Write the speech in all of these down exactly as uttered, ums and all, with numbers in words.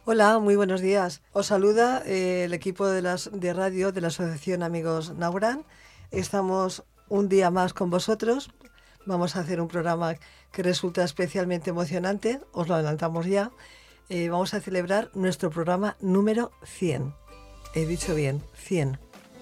Hola, muy buenos días. Os saluda eh, el equipo de, las, de radio de la Asociación Amigos Nauran. Estamos un día más con vosotros. Vamos a hacer un programa que resulta especialmente emocionante, os lo adelantamos ya. Eh, vamos a celebrar nuestro programa número cien. He dicho bien, cien.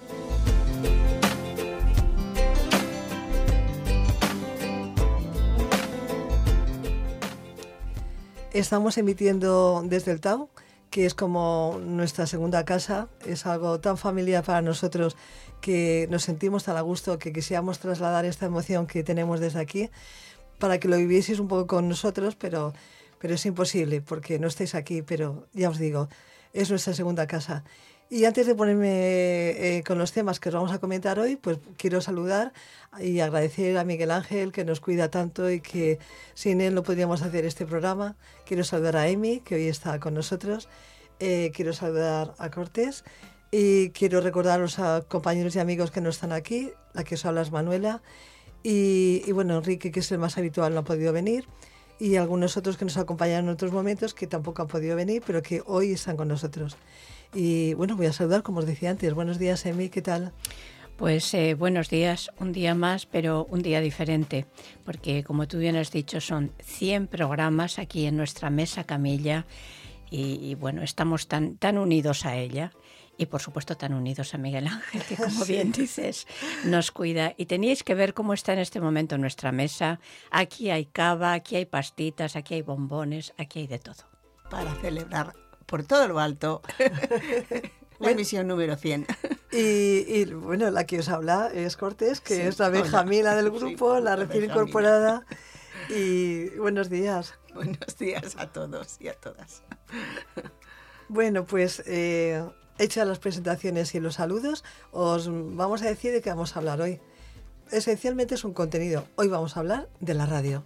Estamos emitiendo desde el T A U, que es como nuestra segunda casa. Es algo tan familiar para nosotros que nos sentimos tan a gusto que quisiéramos trasladar esta emoción que tenemos desde aquí para que lo vivieseis un poco con nosotros, pero, pero es imposible porque no estáis aquí, pero ya os digo, es nuestra segunda casa. Y antes de ponerme eh, con los temas que os vamos a comentar hoy, pues quiero saludar y agradecer a Miguel Ángel, que nos cuida tanto y que sin él no podríamos hacer este programa. Quiero saludar a Emi, que hoy está con nosotros. Eh, quiero saludar a Cortés y quiero recordar a los compañeros y amigos que no están aquí. La que os habla es Manuela. Y, y bueno, Enrique, que es el más habitual, no ha podido venir. Y algunos otros que nos acompañaron en otros momentos que tampoco han podido venir, pero que hoy están con nosotros. Y bueno, voy a saludar, como os decía antes. Buenos días, Emi, ¿qué tal? Pues eh, buenos días, un día más, pero un día diferente, porque como tú bien has dicho, son cien programas aquí en nuestra mesa camilla y, y bueno, estamos tan, tan unidos a ella. Y por supuesto tan unidos a Miguel Ángel, que como bien dices, nos cuida. Y teníais que ver cómo está en este momento nuestra mesa. Aquí hay cava, aquí hay pastitas, aquí hay bombones, aquí hay de todo. Para celebrar por todo lo alto la emisión número cien. Y, y bueno, la que os habla es Cortés, que sí, es la benjamina del grupo, sí, la recién benjamina. Incorporada. Y buenos días. Buenos días a todos y a todas. Bueno, pues... Eh, hechas las presentaciones y los saludos, os vamos a decir de qué vamos a hablar hoy. Esencialmente es un contenido. Hoy vamos a hablar de la radio.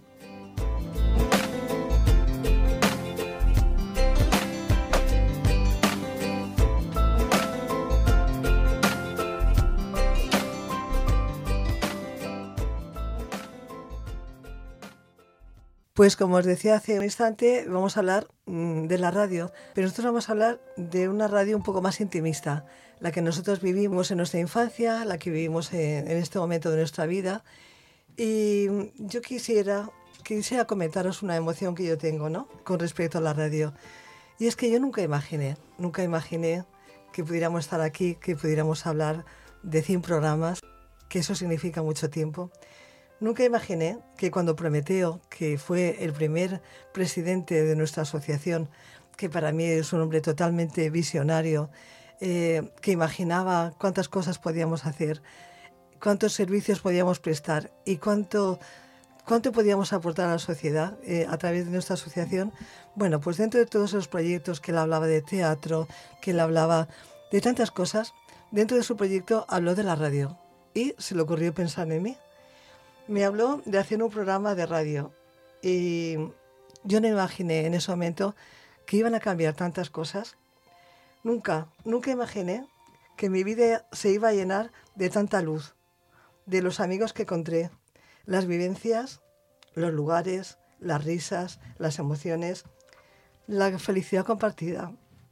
Pues como os decía hace un instante, vamos a hablar mmm, de la radio, pero nosotros vamos a hablar de una radio un poco más intimista, la que nosotros vivimos en nuestra infancia, la que vivimos en, en este momento de nuestra vida. Y yo quisiera, quisiera comentaros una emoción que yo tengo, ¿no?, con respecto a la radio. Y es que yo nunca imaginé, nunca imaginé que pudiéramos estar aquí, que pudiéramos hablar de cien programas, que eso significa mucho tiempo. Nunca imaginé que cuando Prometeo, que fue el primer presidente de nuestra asociación, que para mí es un hombre totalmente visionario, eh, que imaginaba cuántas cosas podíamos hacer, cuántos servicios podíamos prestar y cuánto, cuánto podíamos aportar a la sociedad eh, a través de nuestra asociación, bueno, pues dentro de todos esos proyectos que él hablaba de teatro, que él hablaba de tantas cosas, dentro de su proyecto habló de la radio y se le ocurrió pensar en mí. Me habló de hacer un programa de radio y yo no imaginé en ese momento que iban a cambiar tantas cosas. Nunca, nunca imaginé que mi vida se iba a llenar de tanta luz, de los amigos que encontré, las vivencias, los lugares, las risas, las emociones, la felicidad compartida.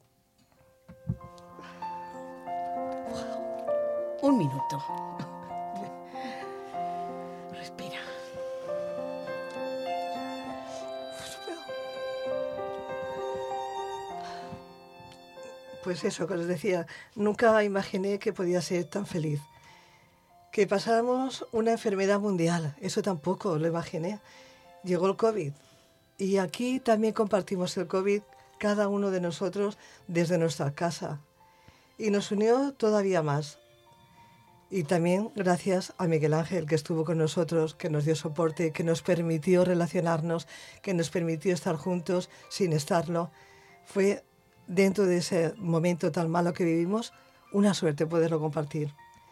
Un minuto. Pues eso, que os decía, nunca imaginé que podía ser tan feliz. Que pasáramos una enfermedad mundial, eso tampoco lo imaginé. Llegó el COVID y aquí también compartimos el COVID, cada uno de nosotros desde nuestra casa. Y nos unió todavía más. Y también gracias a Miguel Ángel, que estuvo con nosotros, que nos dio soporte, que nos permitió relacionarnos, que nos permitió estar juntos sin estarlo. Fue... dentro de ese momento tan malo que vivimos, una suerte poderlo compartir.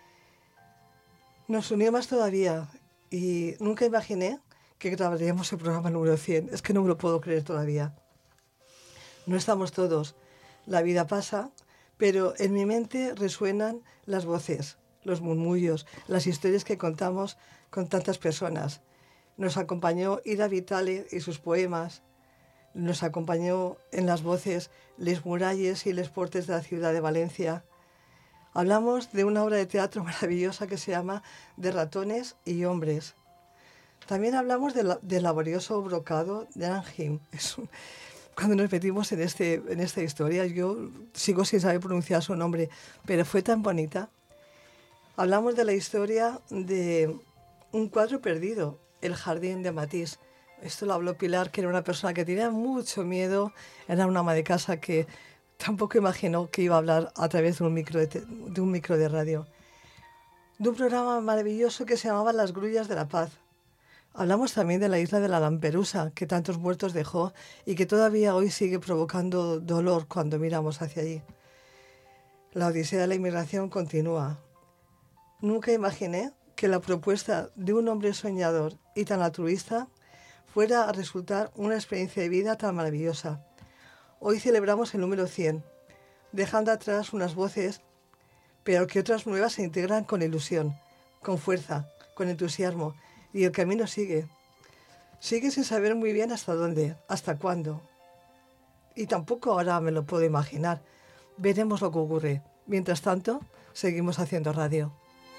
Nos unió más todavía y nunca imaginé que grabaríamos el programa número cien. Es que no me lo puedo creer todavía. No estamos todos. La vida pasa, pero en mi mente resuenan las voces, los murmullos, las historias que contamos con tantas personas. Nos acompañó Ida Vitale y sus poemas. Nos acompañó en las voces Les Muralles y Les Portes de la ciudad de Valencia. Hablamos de una obra de teatro maravillosa que se llama De ratones y hombres. También hablamos del de laborioso brocado de Anaheim. Es un, cuando nos metimos en, este, en esta historia, yo sigo sin saber pronunciar su nombre, pero fue tan bonita. Hablamos de la historia de un cuadro perdido, El jardín de Matisse. Esto lo habló Pilar, que era una persona que tenía mucho miedo, era una ama de casa que tampoco imaginó que iba a hablar a través de un micro de, te, de, un micro de radio. De un programa maravilloso que se llamaba Las Grullas de la Paz. Hablamos también de la isla de la Lamperusa, que tantos muertos dejó y que todavía hoy sigue provocando dolor cuando miramos hacia allí. La odisea de la inmigración continúa. Nunca imaginé que la propuesta de un hombre soñador y tan altruista fuera a resultar una experiencia de vida tan maravillosa. Hoy celebramos el número cien, dejando atrás unas voces, pero que otras nuevas se integran con ilusión, con fuerza, con entusiasmo, y el camino sigue. Sigue sin saber muy bien hasta dónde, hasta cuándo. Y tampoco ahora me lo puedo imaginar. Veremos lo que ocurre. Mientras tanto, seguimos haciendo radio.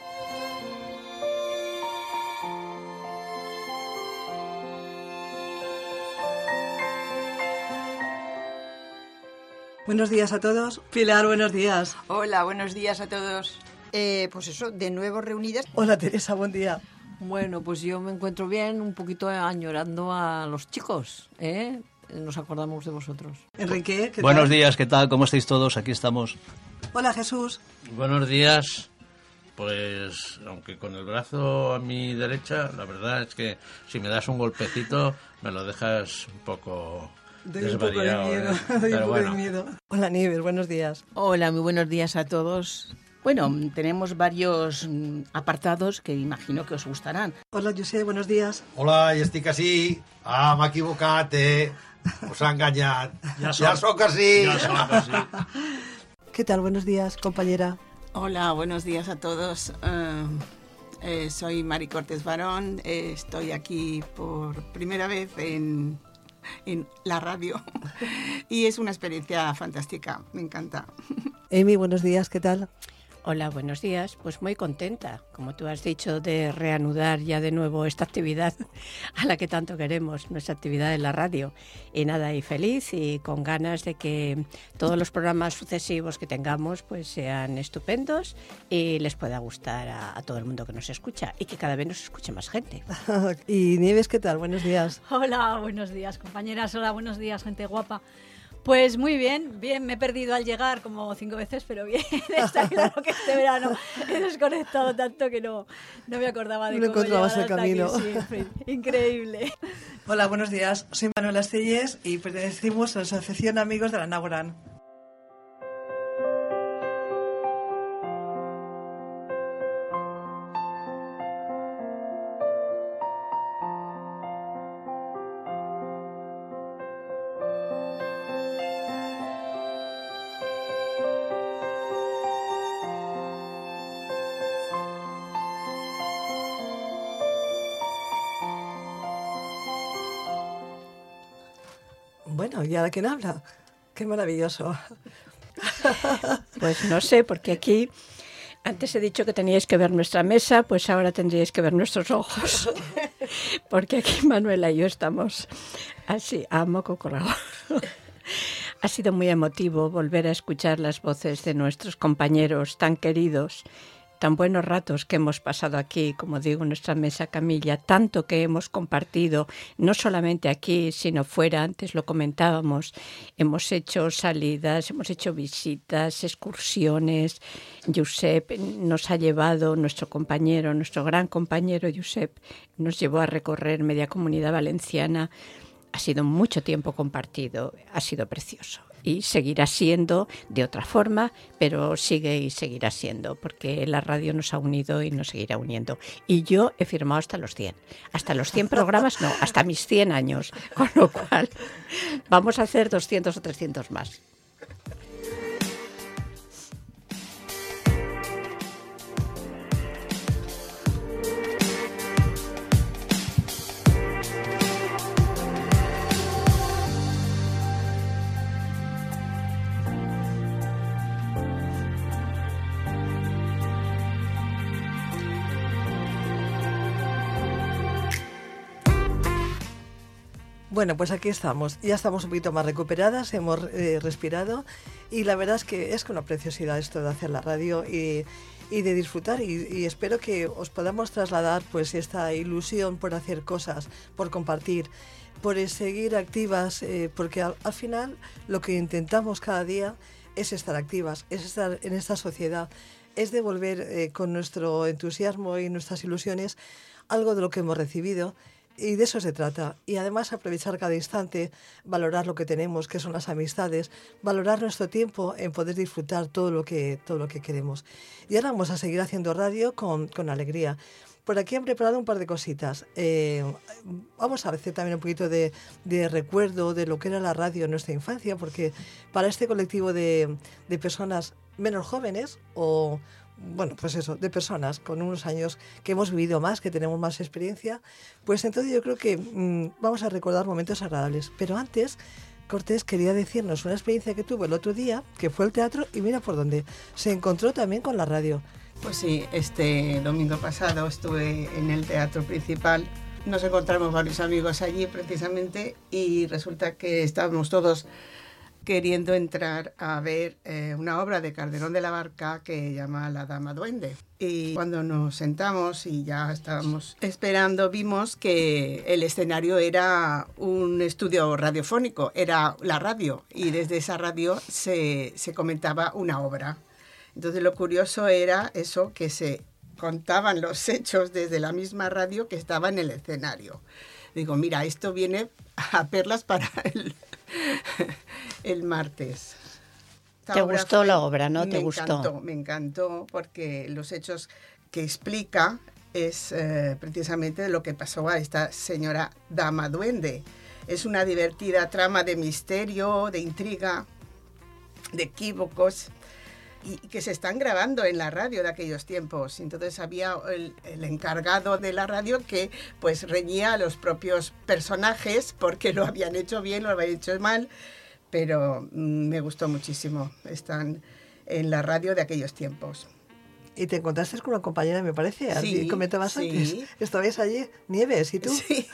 Buenos días a todos. Pilar, buenos días. Hola, buenos días a todos. Eh, pues eso, de nuevo reunidas. Hola Teresa, buen día. Bueno, pues yo me encuentro bien, un poquito añorando a los chicos, ¿eh? Nos acordamos de vosotros. Enrique, ¿qué tal? Buenos días, ¿qué tal? ¿Cómo estáis todos? Aquí estamos. Hola Jesús. Buenos días. Pues, aunque con el brazo a mi derecha, la verdad es que si me das un golpecito, me lo dejas un poco... Doy un poco de miedo, ¿eh? doy Pero un poco bueno. de miedo. Hola Nieves, buenos días. Hola, muy buenos días a todos. Bueno, tenemos varios mm, apartados que imagino que os gustarán. Hola José, buenos días. Hola, ja estic així. Ah, m'ha equivocat, eh? Us ha enganyat. Ja Ja soc. sóc així. Ya son así. ¿Qué tal? Buenos días, compañera. Hola, buenos días a todos. Uh, eh, soy Mari Cortés Barón. Eh, estoy aquí por primera vez en, en la radio y es una experiencia fantástica. Me encanta. Amy, buenos días, ¿qué tal? Hola, buenos días. Pues muy contenta, como tú has dicho, de reanudar ya de nuevo esta actividad a la que tanto queremos, nuestra actividad en la radio. Y nada, y feliz y con ganas de que todos los programas sucesivos que tengamos pues sean estupendos y les pueda gustar a, a todo el mundo que nos escucha y que cada vez nos escuche más gente. Y Nieves, ¿qué tal? Buenos días. Hola, buenos días, compañeras. Hola, buenos días, gente guapa. Pues muy bien, bien, me he perdido al llegar como cinco veces, pero bien, está claro que este verano he desconectado tanto que no, no me acordaba de No cómo encontrabas llegar el hasta camino. aquí, sí, increíble. Hola, buenos días. Soy Manuela Estellés y pertenecemos a la Asociación Amigos de la Naguarán. Bueno, ¿y ahora quién habla? Qué maravilloso. Pues no sé, porque aquí antes he dicho que teníais que ver nuestra mesa, pues ahora tendríais que ver nuestros ojos. Porque aquí Manuela y yo estamos así, a moco corrado. Ha sido muy emotivo volver a escuchar las voces de nuestros compañeros tan queridos, tan buenos ratos que hemos pasado aquí, como digo, en nuestra mesa camilla, tanto que hemos compartido, no solamente aquí, sino fuera, antes lo comentábamos, hemos hecho salidas, hemos hecho visitas, excursiones. Josep nos ha llevado, nuestro compañero, nuestro gran compañero Josep, nos llevó a recorrer media Comunidad Valenciana. Ha sido mucho tiempo compartido, ha sido precioso. Y seguirá siendo de otra forma, pero sigue y seguirá siendo, porque la radio nos ha unido y nos seguirá uniendo. Y yo he firmado hasta los cien. Hasta los cien programas, no, hasta mis cien años. Con lo cual, vamos a hacer doscientos o trescientos más. Bueno, pues aquí estamos. Ya estamos un poquito más recuperadas, hemos eh, respirado y la verdad es que es una preciosidad esto de hacer la radio y, y de disfrutar y, y espero que os podamos trasladar pues esta ilusión por hacer cosas, por compartir, por seguir activas, eh, porque al, al final lo que intentamos cada día es estar activas, es estar en esta sociedad, es devolver eh, con nuestro entusiasmo y nuestras ilusiones algo de lo que hemos recibido. Y de eso se trata. Y además aprovechar cada instante, valorar lo que tenemos, que son las amistades, valorar nuestro tiempo en poder disfrutar todo lo que, todo lo que queremos. Y ahora vamos a seguir haciendo radio con, con alegría. Por aquí han preparado un par de cositas. Eh, vamos a hacer también un poquito de, de recuerdo de lo que era la radio en nuestra infancia, porque para este colectivo de, de personas menos jóvenes o... bueno, pues eso, de personas con unos años que hemos vivido más, que tenemos más experiencia, pues entonces yo creo que mmm, vamos a recordar momentos agradables. Pero antes, Cortés quería decirnos una experiencia que tuvo el otro día, que fue el teatro, y mira por dónde, se encontró también con la radio. Pues sí, este domingo pasado estuve en el Teatro Principal, nos encontramos varios amigos allí precisamente y resulta que estábamos todos queriendo entrar a ver eh, una obra de Calderón de la Barca que llama La Dama Duende. Y cuando nos sentamos y ya estábamos esperando, vimos que el escenario era un estudio radiofónico, era la radio, y desde esa radio se, se comentaba una obra. Entonces lo curioso era eso, que se contaban los hechos desde la misma radio que estaba en el escenario. Digo, mira, esto viene a perlas para el... el martes. Esta ¿Te gustó fue, la obra, no? ¿Te me gustó? Encantó, me encantó porque los hechos que explica es eh, precisamente lo que pasó a esta señora Dama Duende. Es una divertida trama de misterio, de intriga, de equívocos y que se están grabando en la radio de aquellos tiempos. Entonces había el, el encargado de la radio que pues reñía a los propios personajes porque lo habían hecho bien, lo habían hecho mal, pero mm, me gustó muchísimo. Están en la radio de aquellos tiempos. Y te encontraste con una compañera, me parece, sí, comentabas sí. antes. ¿Estabais allí? Nieves, ¿y tú? Sí.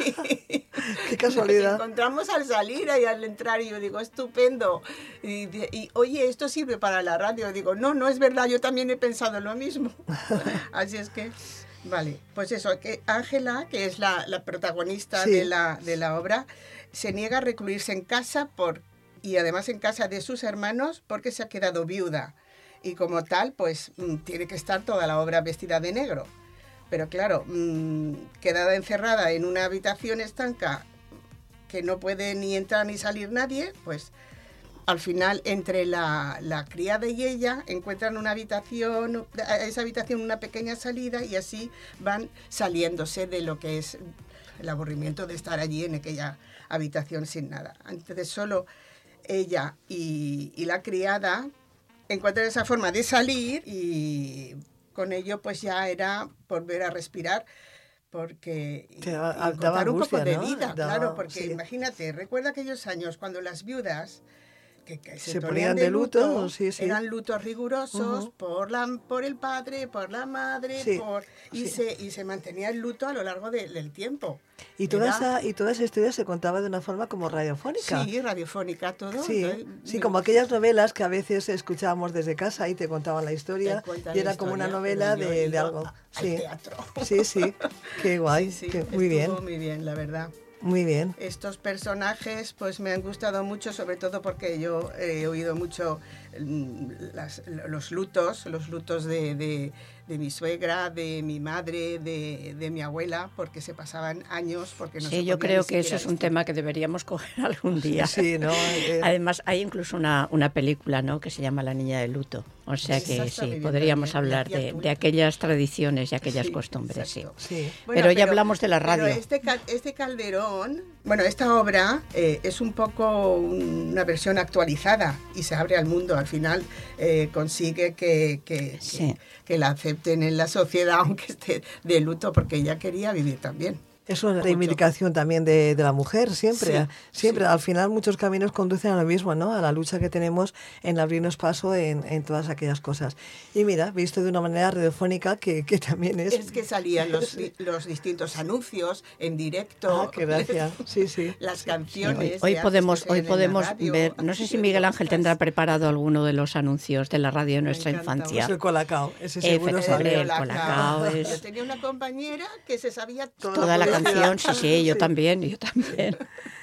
Qué casualidad. Nos encontramos al salir y al entrar y yo digo, estupendo. Y, y oye, ¿esto sirve para la radio? Digo, no, no es verdad, yo también he pensado lo mismo. Así es que, vale, pues eso, que Ángela, que es la, la protagonista sí. de, la, de la obra, se niega a recluirse en casa por, y además en casa de sus hermanos porque se ha quedado viuda. Y como tal, pues tiene que estar toda la obra vestida de negro. Pero claro, mmm, quedada encerrada en una habitación estanca que no puede ni entrar ni salir nadie, pues al final entre la, la criada y ella encuentran una habitación, a esa habitación una pequeña salida y así van saliéndose de lo que es el aburrimiento de estar allí en aquella habitación sin nada. Entonces solo ella y, y la criada encuentran esa forma de salir y con ello pues ya era volver a respirar porque encontrar un poco de vida, daba, claro, porque sí. Imagínate, recuerda aquellos años cuando las viudas que, que se, se ponían de luto, luto sí, sí. eran lutos rigurosos uh-huh. por la por el padre, por la madre, sí, por y sí. se y se mantenía el luto a lo largo de, del tiempo. Y toda Era... esa y toda esa historia se contaba de una forma como radiofónica. Sí, radiofónica todo. Sí, ¿no? sí, como aquellas novelas que a veces escuchábamos desde casa y te contaban la historia y era como una novela de, de algo. Sí. Teatro. Sí, sí. Qué guay, sí, sí. Qué, muy bien. Muy bien, la verdad. Muy bien. Estos personajes pues me han gustado mucho, sobre todo porque yo he oído mucho las, los lutos, los lutos de, de, de mi suegra, de mi madre, de, de mi abuela, porque se pasaban años, porque no sí, se yo creo que eso es vestir. Un tema que deberíamos coger algún día. Sí, ¿no? Además hay incluso una, una película, ¿no?, que se llama La niña del luto. O sea que sí, podríamos hablar de, de aquellas tradiciones y aquellas sí, costumbres, sí. sí. Bueno, pero ya pero, hablamos de la radio. Pero este, este Calderón, bueno, esta obra eh, es un poco una versión actualizada y se abre al mundo. Al final eh, consigue que, que, sí. que, que la acepten en la sociedad, aunque esté de luto, porque ella quería vivir también. Es una reivindicación también de, de la mujer, siempre. Sí, siempre. sí. Al final muchos caminos conducen a lo mismo, ¿no? A la lucha que tenemos en abrirnos paso en, en todas aquellas cosas. Y mira, visto de una manera radiofónica que, que también es... Es que salían los, los distintos anuncios en directo. Ah, qué gracia. Sí, sí. Las Sí, canciones. hoy, de hoy antes podemos, que hoy salían en la podemos radio. ver, no sé si Miguel Ángel tendrá preparado alguno de los anuncios de la radio de Me nuestra encanta. infancia. Es el colacao. Ese seguro Efectivamente, sabe. el colacao es- Yo tenía una compañera que se sabía Toda la canción, sí, sí, yo Sí. también, yo también.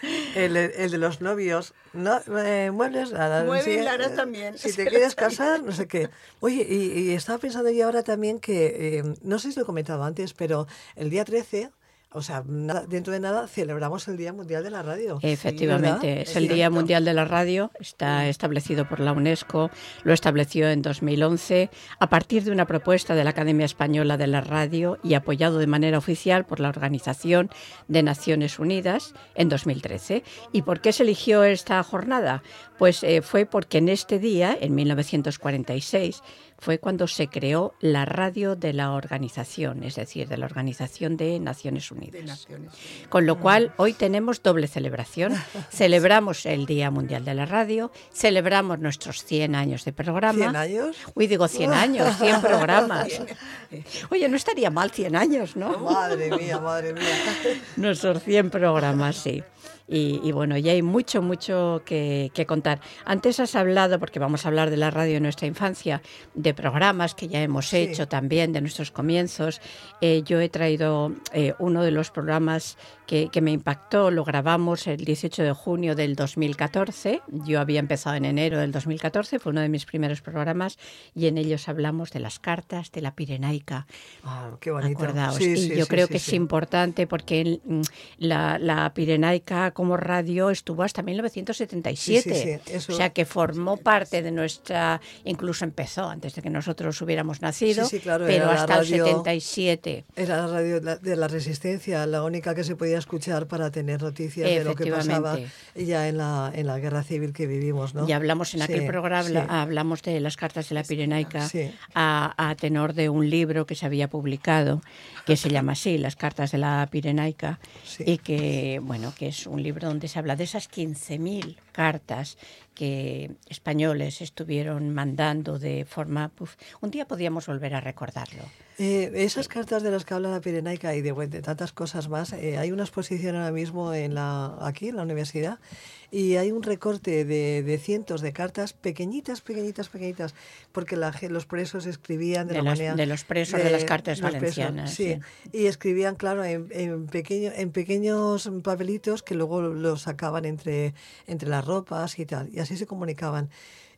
El, el de los novios, no, eh, muebles raras. Muebles sí, raras eh, también, Si se te lo quieres sabía. casar, no sé qué. Oye, y, y estaba pensando yo ahora también que, eh, no sé si lo he comentado antes, pero el día trece, o sea, nada- dentro de nada, celebramos el Día Mundial de la Radio. Efectivamente, ¿verdad? es el Día Mundial de la Radio, está establecido por la UNESCO, lo estableció en dos mil once a partir de una propuesta de la Academia Española de la Radio y apoyado de manera oficial por la Organización de Naciones Unidas en dos mil trece. ¿Y por qué se eligió esta jornada? Pues eh, fue porque en este día, en mil novecientos cuarenta y seis, fue cuando se creó la radio de la organización, es decir, de la Organización de Naciones Unidas. de Naciones. Con lo cual, hoy tenemos doble celebración. Celebramos el Día Mundial de la Radio, celebramos nuestros cien años de programa. ¿cien años? Uy, digo cien años, cien programas. Oye, no estaría mal cien años, ¿no? Madre mía, madre mía. Nuestros cien programas, sí. Y, y bueno, ya hay mucho, mucho que, que contar. Antes has hablado, porque vamos a hablar de la radio de nuestra infancia, de programas que ya hemos Sí. hecho también, de nuestros comienzos. Eh, yo he traído eh, uno de los programas que, que me impactó, lo grabamos el dieciocho de junio del dos mil catorce. Yo había empezado en enero del dos mil catorce, fue uno de mis primeros programas, y en ellos hablamos de las cartas de la Pirenaica. Ah, qué bonito. Acordaos. Sí, y sí, yo sí, creo sí, que sí. es importante porque mm, la, la Pirenaica como radio estuvo hasta mil novecientos setenta y siete. Sí, sí, sí, eso- O sea que formó parte de nuestra, incluso empezó antes de que nosotros hubiéramos nacido, Sí, sí, claro, pero era la hasta radio- el setenta y siete. Era la radio de la- de la Resistencia, la única que se podía escuchar para tener noticias de lo que pasaba Efectivamente. ya en la, en la guerra civil que vivimos, ¿no? Y hablamos en aquel Sí, programa, sí. hablamos de las cartas de la Pirenaica Sí. a, a tenor de un libro que se había publicado, que se llama así, Las cartas de la Pirenaica, Sí. y que, bueno, que es un libro donde se habla de esas quince mil cartas que españoles estuvieron mandando de forma... Uf, un día podríamos volver a recordarlo. Eh, esas cartas de las que habla la Pirenaica y de, bueno, de tantas cosas más, eh, hay una exposición ahora mismo en la, aquí en la universidad y hay un recorte de, de cientos de cartas pequeñitas, pequeñitas, pequeñitas, porque la, ge- los presos escribían de, De la las- manera... de los presos de las cartas los presos, valencianas, sí. sí. Y escribían, claro, en, en, pequeño, en pequeños papelitos que luego los sacaban entre, entre las ropas y tal, y así se comunicaban.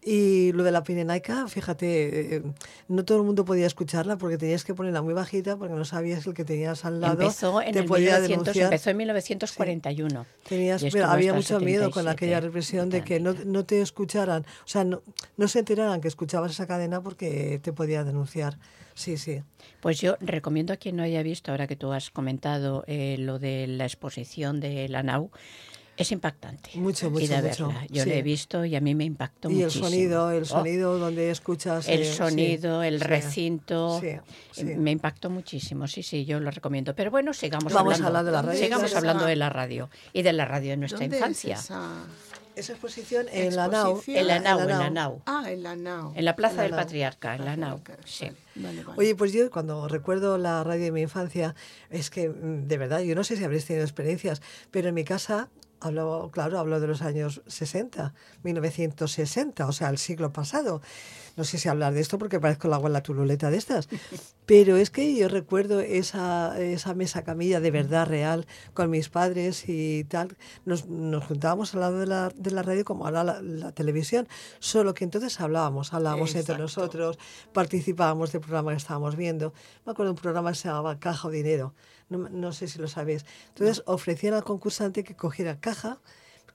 Y lo de la Pirenaica, fíjate, eh, no todo el mundo podía escucharla porque tenías que ponerla muy bajita porque no sabías el que tenías al lado Empezó en, te el podía 1900, denunciar. empezó en mil novecientos cuarenta y uno. Tenías, y pero estuvo había hasta el mucho miedo con setenta y aquella siete, represión de que no, no te escucharan, o sea, no, no se enteraran que escuchabas esa cadena porque te podía denunciar. Sí, sí. Pues yo recomiendo a quien no haya visto, ahora que tú has comentado eh, lo de la exposición de la NAU, es impactante. Mucho, mucho, ir a mucho. verla. Yo Sí. la he visto y a mí me impactó Y el muchísimo. sonido, el Oh, sonido donde escuchas... el eh, sí, sonido, el sí. recinto, Sí, sí. me impactó muchísimo. Sí, sí, yo lo recomiendo. Pero bueno, sigamos Vamos a hablando. hablar de la radio. Sigamos ¿Dónde hablando está? de la radio y de la radio de nuestra ¿Dónde infancia. es esa? Esa exposición en la NAU. Exposición? En la NAU, en la NAU. NAU. Ah, en la NAU. En la Plaza la del NAU. Patriarca, en la NAU. Sí. Vale, vale. Oye, pues yo cuando recuerdo la radio de mi infancia, es que mm, de verdad, yo no sé si habréis tenido experiencias, pero en mi casa, hablo, claro, hablo de los años sesenta, mil novecientos sesenta, o sea, el siglo pasado. No sé si hablar de esto porque parezco la abuela turuleta de estas, pero es que yo recuerdo esa, esa mesa camilla de verdad real con mis padres y tal. Nos, nos juntábamos al lado de la, de la radio como ahora la, la televisión, solo que entonces hablábamos, hablábamos entre Exacto. nosotros, participábamos del programa que estábamos viendo. Me acuerdo de un programa que se llamaba Caja o Dinero, no, no sé si lo sabéis. Entonces ofrecían al concursante que cogiera caja,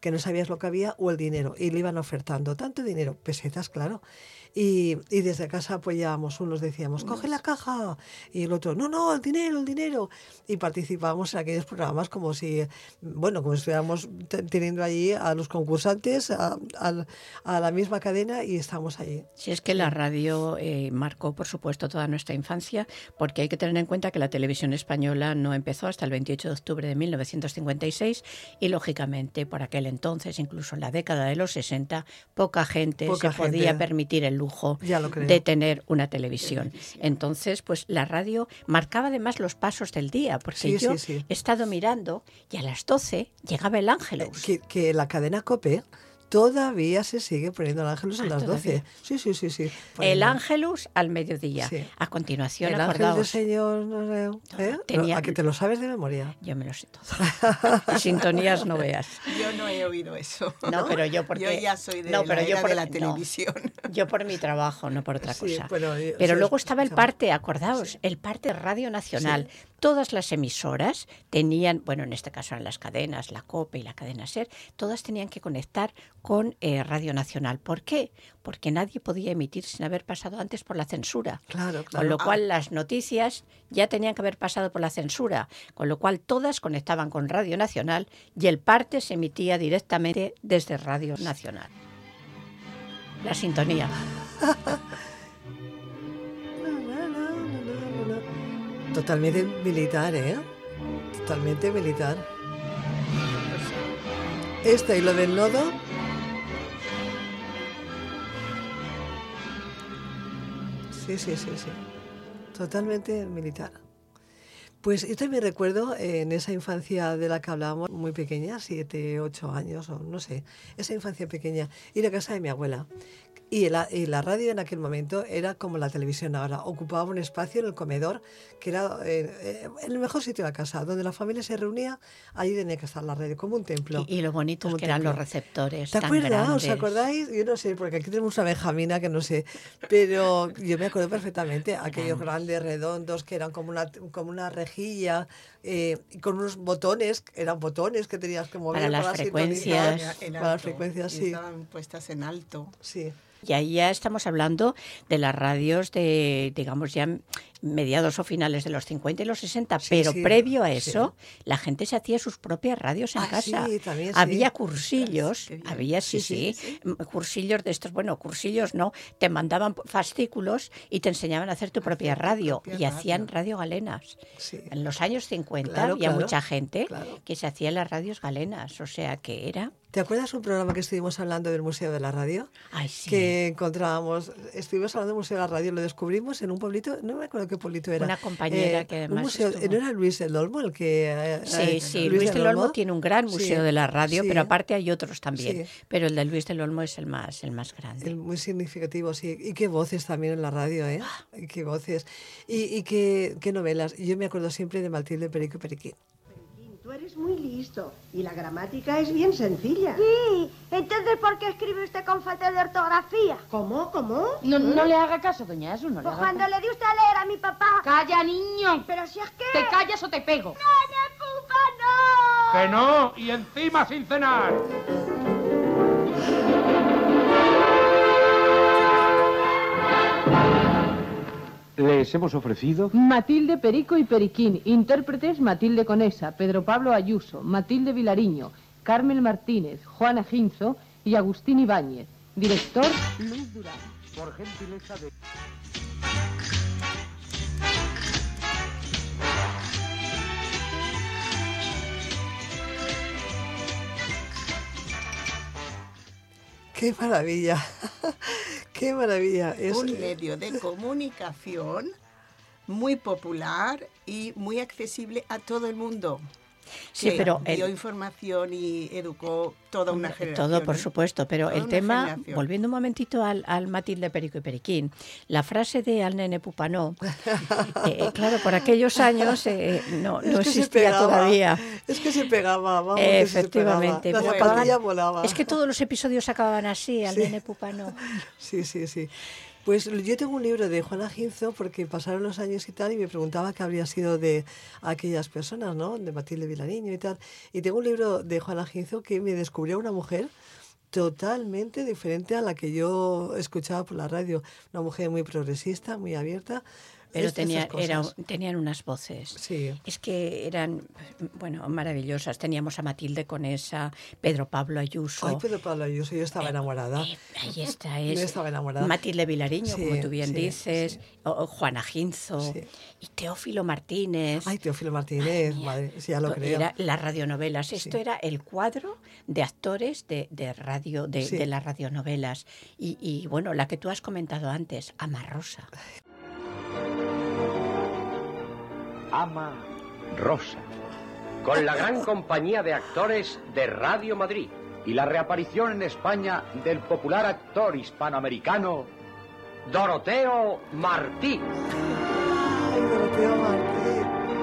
que no sabías lo que había, o el dinero. Y le iban ofertando tanto dinero, pesetas, claro. Y, y desde casa apoyábamos, unos decíamos, coge la caja, y el otro, no, no, el dinero, el dinero. Y participábamos en aquellos programas como si, bueno, como si estuviéramos teniendo allí a los concursantes, a, a, a la misma cadena, y estamos allí. Si es que sí. La radio eh, marcó, por supuesto, toda nuestra infancia, porque hay que tener en cuenta que la televisión española no empezó hasta el veintiocho de octubre de mil novecientos cincuenta y seis, y lógicamente por aquel entonces, incluso en la década de los sesenta, poca gente poca se gente. podía permitir el lujo de tener una televisión. Entonces, pues la radio marcaba además los pasos del día, porque sí, yo sí, sí. he estado mirando y a las doce llegaba el Ángelus. Que, que la cadena COPE todavía se sigue poniendo el Ángelus a ah, las ¿todavía? doce. Sí, sí, sí, sí. El Ángelus al mediodía. Sí. A continuación, el acordaos. Ángel del Señor, no sé, ¿eh? Tenía... ¿A que te lo sabes de memoria? Yo me lo sé todo. Sintonías no veas. Yo no he oído eso. No, ¿no? pero yo porque... Yo ya soy de, no, la, pero yo por... de la televisión. No, yo por mi trabajo, no por otra cosa. Sí, pero yo, pero sí, luego estaba el parte, acordaos, sí. el parte de Radio Nacional. Sí. Todas las emisoras tenían, bueno, en este caso eran las cadenas, la COPE y la cadena SER, todas tenían que conectar con eh, Radio Nacional. ¿Por qué? Porque nadie podía emitir sin haber pasado antes por la censura. Claro, claro. Con lo cual ah. las noticias ya tenían que haber pasado por la censura, con lo cual todas conectaban con Radio Nacional y el parte se emitía directamente desde Radio Nacional. La sintonía. Totalmente militar, ¿eh? Totalmente militar. Este y lo del nodo. Sí, sí, sí, sí. Totalmente militar. Pues yo también recuerdo eh, en esa infancia de la que hablábamos, muy pequeña, siete, ocho años, o no sé, esa infancia pequeña, ir a casa de mi abuela. Y la, y la radio en aquel momento era como la televisión ahora, ocupaba un espacio en el comedor, que era eh, eh, el mejor sitio de la casa, donde la familia se reunía, allí tenía que estar la radio, como un templo. Y, y lo bonitos que templo. eran los receptores. ¿Te tan acuerdas? grandes. ¿Os acordáis? Yo no sé, porque aquí tenemos una Benjamina que no sé, pero yo me acuerdo perfectamente, aquellos grandes, redondos, que eran como una, como una rejilla, eh, con unos botones, eran botones que tenías que mover para las para frecuencias. En Para las alto, frecuencias, y sí. estaban puestas en alto. Sí. Y ahí ya estamos hablando de las radios de, digamos, ya mediados o finales de los cincuenta y los sesenta, Sí, pero sí, previo a eso, sí. la gente se hacía sus propias radios en Ah, casa. sí, también, sí. Había cursillos, Qué bien. había, sí, Sí, sí, sí, cursillos de estos, bueno, cursillos no, te mandaban fascículos y te enseñaban a hacer tu propia radio, propia y radio. hacían radio galenas. Sí. En los años cincuenta Claro, había claro, mucha gente claro. que se hacía las radios galenas, o sea que era... ¿Te acuerdas un programa que estuvimos hablando del Museo de la Radio? Ay, sí. Que encontrábamos, estuvimos hablando del Museo de la Radio, lo descubrimos en un pueblito, no me acuerdo qué pueblito era. Una compañera que además un museo, estuvo. ¿no era Luis del Olmo el que...? eh, Sí, eh, sí, Luis del Olmo tiene un gran museo Sí, de la radio, sí, pero aparte hay otros también. Sí. Pero el de Luis del Olmo es el más, el más grande. el muy significativo, sí. Y qué voces también en la radio, ¿eh? Y qué voces. Y, y qué, qué novelas. Yo me acuerdo siempre de Matilde Perico y Periquín. Tú eres muy listo y la gramática es bien sencilla. Sí, entonces ¿por qué escribe usted con falta de ortografía? ¿Cómo? ¿Cómo? No, no le haga caso, doña Asu, no le Pues haga cuando caso. le di usted a leer a mi papá. ¡Calla, niño! Pero si es que... ¿Te callas o te pego? ¡Nene, pupa, no! ¡Que no! ¡Y encima sin cenar! Les hemos ofrecido... Matilde Perico y Periquín, intérpretes Matilde Conesa, Pedro Pablo Ayuso, Matilde Vilariño, Carmen Martínez, Juana Ginzo y Agustín Ibáñez. Director, Luis Durán. Por gentileza de... ¡Qué maravilla! ¡Qué maravilla! Es, Un medio de comunicación muy popular y muy accesible a todo el mundo. Sí, que pero dio el- información y educó toda una generación. Todo, por supuesto, pero Toda el una tema, generación. volviendo un momentito al, al Matilde Perico y Periquín, la frase de al nene pupanó, eh, claro, por aquellos años eh, no, Es no que se existía pegaba, todavía. Es que se pegaba, vamos, que Efectivamente. se pegaba. La Bueno, zapatilla volaba. Es que todos los episodios acababan así, al Sí. nene pupanó. Sí, sí, sí. Pues yo tengo un libro de Juana Ginzo porque pasaron los años y tal y me preguntaba qué habría sido de aquellas personas, ¿no? De Matilde Vilariño y tal. Y tengo un libro de Juana Ginzo que me descubrió una mujer totalmente diferente a la que yo escuchaba por la radio. Una mujer muy progresista, muy abierta. Pero tenía, era, tenían unas voces. Sí. Es que eran, bueno, maravillosas. Teníamos a Matilde Conesa, Pedro Pablo Ayuso. Ay, Pedro Pablo Ayuso, yo estaba enamorada. Eh, ahí está, es. Yo estaba enamorada. Matilde Vilariño, sí, como tú bien sí, dices, sí. O, o Juana Ginzo, sí. y Teófilo Martínez. Ay, Teófilo Martínez, madre, sí, ya lo creo. Era las radionovelas. Sí. Esto era el cuadro de actores de, de radio, de, sí. de las radionovelas. Y, y bueno, la que tú has comentado antes, Ama Rosa. Ama Rosa, con la gran compañía de actores de Radio Madrid y la reaparición en España del popular actor hispanoamericano Doroteo Martí. Ay, Doroteo Martí.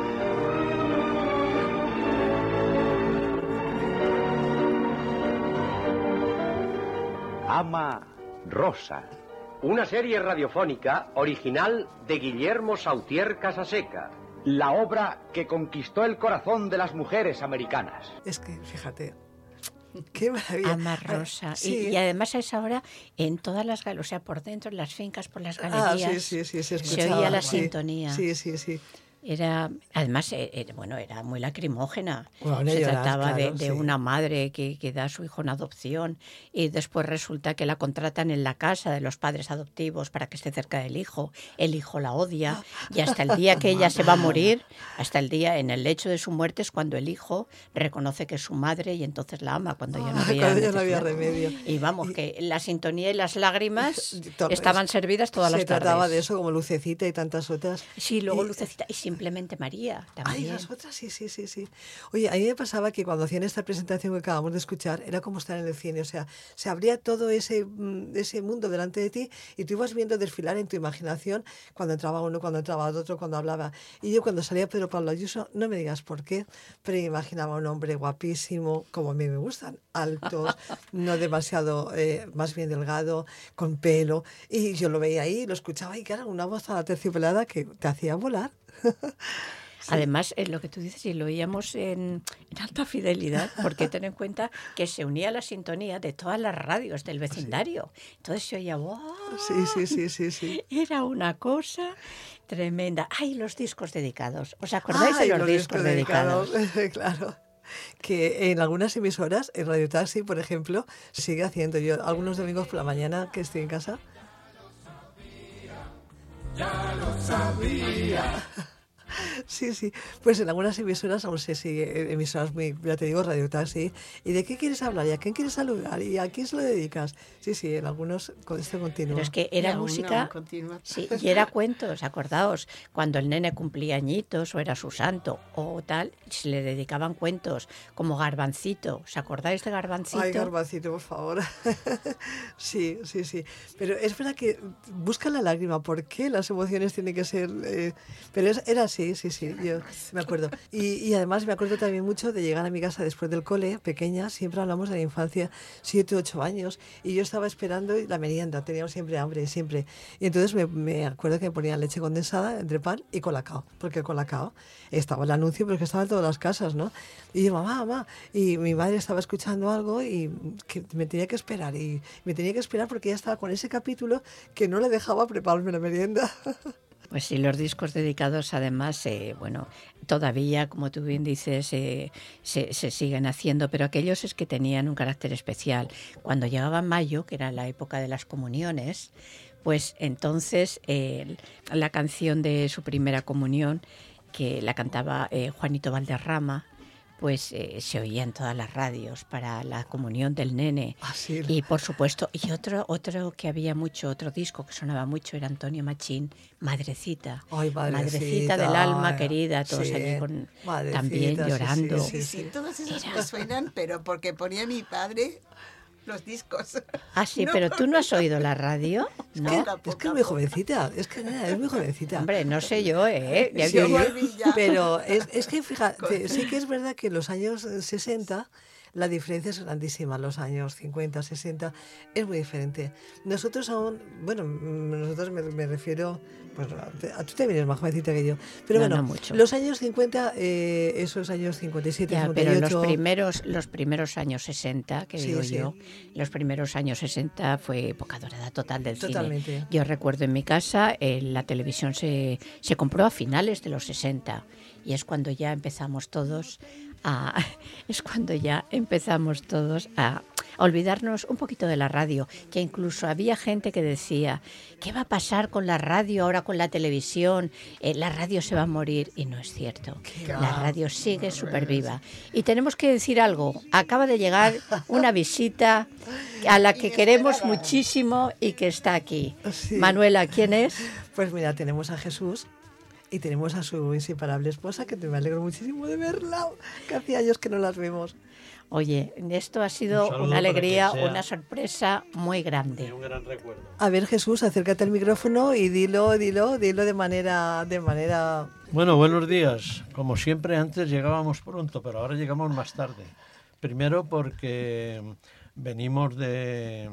Ama Rosa, una serie radiofónica original de Guillermo Sautier Casaseca. La obra que conquistó el corazón de las mujeres americanas. Es que, fíjate, qué maravilla. Ama Rosa. Sí. Y, y además a esa hora, en todas las galerías, o sea, por dentro, en las fincas, por las Ah, galerías, sí, sí, sí, se, se oía la sí, sintonía. Sí, sí, sí. Era, además, era, bueno, era muy lacrimógena. Bueno, Se lloras, trataba claro, de, de sí. una madre que, que da a su hijo en adopción y después resulta que la contratan en la casa de los padres adoptivos para que esté cerca del hijo. El hijo la odia y hasta el día que ella se va a morir, hasta el día en el lecho de su muerte es cuando el hijo reconoce que es su madre y entonces la ama cuando ya no había, cuando ya no había remedio. Y vamos, Y, que la sintonía y las lágrimas to- estaban servidas todas se las tardes. Se trataba de eso como Lucecita y tantas otras. Sí, luego y, Lucecita y simplemente María. También. Ay, las otras, sí, sí, sí, sí. Oye, a mí me pasaba que cuando hacían esta presentación que acabamos de escuchar, era como estar en el cine, o sea, se abría todo ese, ese mundo delante de ti y tú ibas viendo desfilar en tu imaginación cuando entraba uno, cuando entraba otro, cuando hablaba. Y yo cuando salía Pedro Pablo Ayuso, no me digas por qué, pero me imaginaba un hombre guapísimo, como a mí me gustan, altos, no demasiado, eh, más bien delgado, con pelo, y yo lo veía ahí, lo escuchaba y claro, una voz aterciopelada que te hacía volar. Sí. Además, es lo que tú dices, y lo oíamos en, en alta fidelidad, porque ten en cuenta que se unía a la sintonía de todas las radios del vecindario. Entonces se oía, ¡wow! Sí, sí, sí, sí, sí. Era una cosa tremenda. ¡Ay, los discos dedicados! ¿Os acordáis Ay, de los, los discos, discos dedicados? dedicados? Claro. Que en algunas emisoras, en Radio Taxi, por ejemplo, sigue haciendo. Yo algunos domingos por la mañana que estoy en casa. Ya lo sabía. Sí, sí. Pues en algunas emisoras aún se sigue, emisoras muy, ya te digo, Radio Taxi. ¿Y de qué quieres hablar? ¿Y a quién quieres saludar? ¿Y a quién se lo dedicas? Sí, sí, en algunos con esto continúa. Pero es que era música, sí, y era cuentos, acordaos, cuando el nene cumplía añitos o era su santo o tal, se le dedicaban cuentos como Garbancito. ¿Os acordáis de Garbancito? Ay, Garbancito, por favor. Sí, sí, sí. Pero es verdad que busca la lágrima. ¿Por qué las emociones tienen que ser...? Eh, pero es, era así. Sí, sí, sí, yo me acuerdo. Y, y además me acuerdo también mucho de llegar a mi casa después del cole, pequeña, siempre hablamos de la infancia, siete, ocho años, y yo estaba esperando la merienda, teníamos siempre hambre, siempre. Y entonces me, me acuerdo que me ponían leche condensada entre pan y colacao, porque el colacao estaba el anuncio, pero es que estaba en todas las casas, ¿no? Y yo, mamá, mamá, y mi madre estaba escuchando algo y que me tenía que esperar, y me tenía que esperar porque ella estaba con ese capítulo que no le dejaba prepararme la merienda. Pues sí, los discos dedicados además, eh, bueno, todavía, como tú bien dices, eh, se, se siguen haciendo, pero aquellos es que tenían un carácter especial. Cuando llegaba mayo, que era la época de las comuniones, pues entonces eh, la canción de su primera comunión, que la cantaba eh, Juanito Valderrama, pues eh, se oía en todas las radios para la comunión del nene. Ah, sí. Y por supuesto, y otro otro que había mucho, otro disco que sonaba mucho era Antonio Machín, Madrecita. Ay, Madrecita. Madrecita del alma Ay, querida, todos sí. allí con, Madrecita, también sí, llorando. Sí, sí, sí, todas esas me suenan, pero porque ponía mi padre los discos. Ah, sí, No, pero tú no has oído la radio, ¿no? Es que, es que es muy jovencita, es que nada, es muy jovencita. Hombre, no sé yo, ¿eh? Ya Sí, yo- pero es, es que fíjate, sí que es verdad que en los años sesenta la diferencia es grandísima. Los años cincuenta, sesenta es muy diferente. Nosotros aún, bueno, nosotros me, me refiero, pues a, a tú te vienes más jovencita que yo, pero no, bueno, no mucho. Los años cincuenta, eh, esos años cincuenta y siete, ya, cincuenta y ocho... pero los primeros, los primeros años sesenta, que sí, digo sí. yo, los primeros años sesenta fue época dorada total del Totalmente. cine. Yo recuerdo en mi casa, eh, la televisión se, se compró a finales de los sesenta y es cuando ya empezamos todos a, es cuando ya empezamos todos a olvidarnos un poquito de la radio, que incluso había gente que decía, ¿qué va a pasar con la radio ahora con la televisión? Eh, la radio se va a morir, y no es cierto. La radio sigue súper viva. Y tenemos que decir algo, acaba de llegar una visita a la que queremos muchísimo y que está aquí. Sí. Manuela, ¿quién es? Pues mira, tenemos a Jesús y tenemos a su inseparable esposa, que me alegro muchísimo de verla, que hacía años que no las vemos. Oye, esto ha sido Un una alegría, sea, una sorpresa muy grande. Y un gran recuerdo. A ver, Jesús, acércate al micrófono y dilo, dilo, dilo de manera, de manera... Bueno, buenos días. Como siempre, antes llegábamos pronto, pero ahora llegamos más tarde. Primero porque venimos de,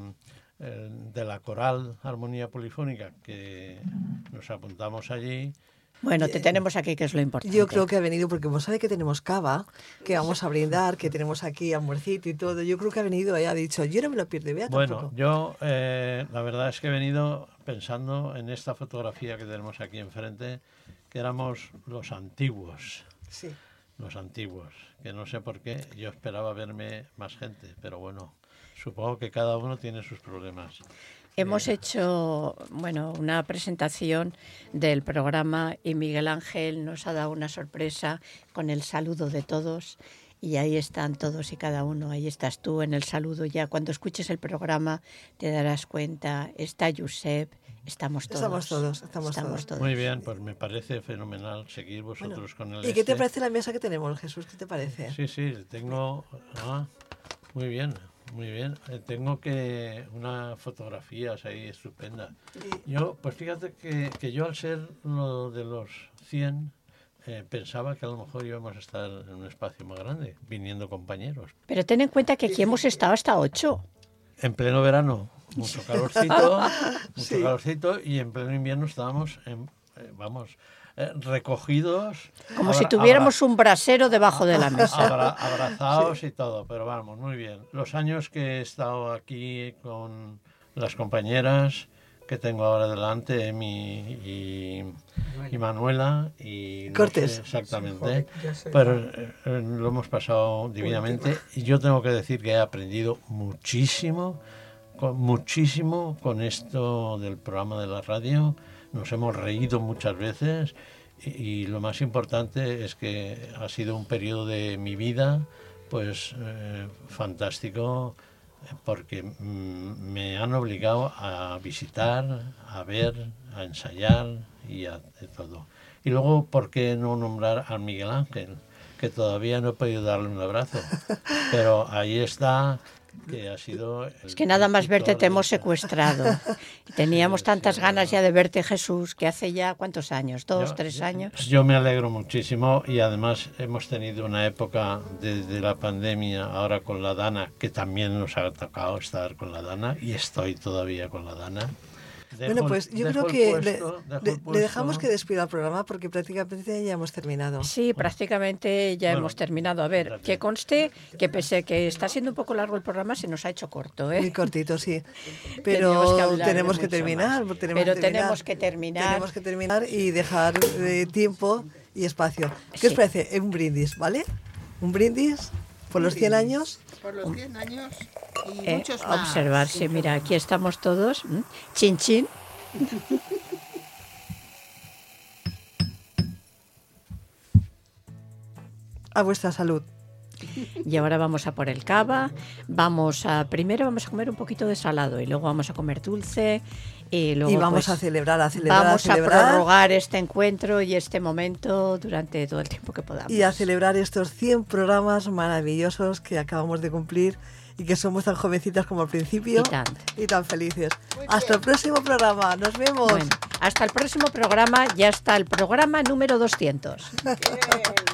de la coral Armonía Polifónica, que nos apuntamos allí. Bueno, te tenemos aquí, que es lo importante. Yo creo que ha venido porque como sabe que tenemos cava, que vamos a brindar, que tenemos aquí almuercito y todo. Yo creo que ha venido y ha dicho, yo no me lo pierdo, vea Bueno, tampoco. yo eh, la verdad es que he venido pensando en esta fotografía que tenemos aquí enfrente, que éramos los antiguos. Sí. Los antiguos, que no sé por qué, yo esperaba verme más gente, pero bueno, supongo que cada uno tiene sus problemas. Hemos hecho, bueno, una presentación del programa y Miguel Ángel nos ha dado una sorpresa con el saludo de todos y ahí están todos y cada uno. Ahí estás tú en el saludo ya. Cuando escuches el programa te darás cuenta. Está Josep, estamos todos. Estamos todos, estamos, estamos todos. todos. Muy bien, pues me parece fenomenal seguir vosotros Bueno, con el ¿y qué te este. parece la mesa que tenemos, Jesús? ¿Qué te parece? Sí, sí, tengo... Ah, muy bien. Muy bien, eh, tengo que unas fotografías ahí estupendas. Yo, pues fíjate que, que yo al ser uno de los cien, eh, pensaba que a lo mejor íbamos a estar en un espacio más grande, viniendo compañeros. Pero ten en cuenta que aquí hemos estado hasta ocho. En pleno verano, mucho calorcito, mucho Sí. calorcito, y en pleno invierno estábamos, en, eh, vamos, eh, recogidos. Como abra- si tuviéramos abra- un brasero debajo de la mesa. Abra- abrazados y todo, pero vamos, muy bien. Los años que he estado aquí con las compañeras que tengo ahora delante, Emi y, y Manuela, y no Cortés. sé exactamente, pero eh, eh, lo hemos pasado divinamente y yo tengo que decir que he aprendido muchísimo, con, muchísimo con esto del programa de la radio. Nos hemos reído muchas veces y, y lo más importante es que ha sido un periodo de mi vida pues eh, fantástico, porque mm, me han obligado a visitar, a ver, a ensayar y a de todo. Y luego, ¿por qué no nombrar a Miguel Ángel? Que todavía no he podido darle un abrazo, pero ahí está, que ha sido... El Es que nada más verte te hemos de- secuestrado. Y teníamos tantas ganas ya de verte, Jesús, que hace ya, ¿cuántos años? ¿Dos, Yo- tres yo- años? Yo me alegro muchísimo y además hemos tenido una época desde la pandemia, ahora con la Dana, que también nos ha tocado estar con la Dana y estoy todavía con la Dana. Dejo Bueno, el- pues yo dejo creo el que puesto, le, dejo le- el le puesto. dejamos que despida el programa porque prácticamente ya hemos terminado. Sí, prácticamente ya Bueno, hemos terminado. A ver, espérate. que conste que pese a que está siendo un poco largo el programa, se nos ha hecho corto, ¿eh? Muy cortito, sí. Teníamos Pero que hablar tenemos de que mucho terminar. más. Tenemos Pero que terminar. tenemos que terminar. Tenemos que terminar y dejar eh, tiempo y espacio. ¿Qué os Sí. parece? Un brindis, ¿vale? Un brindis por los cien años. Por los cien años y Eh, muchos a más. observarse, mira, aquí estamos todos. ¿m? Chin, chin. A vuestra salud. Y ahora vamos a por el cava. Vamos a primero vamos a comer un poquito de salado y luego vamos a comer dulce y luego Y vamos pues, a celebrar, a celebrar, vamos a celebrar. a prorrogar este encuentro y este momento durante todo el tiempo que podamos. Y a celebrar estos cien programas maravillosos que acabamos de cumplir y que somos tan jovencitas como al principio Y tan. y tan felices. Hasta el próximo programa. Nos vemos. Bueno, hasta el próximo programa. Ya está el programa número doscientos. Bien.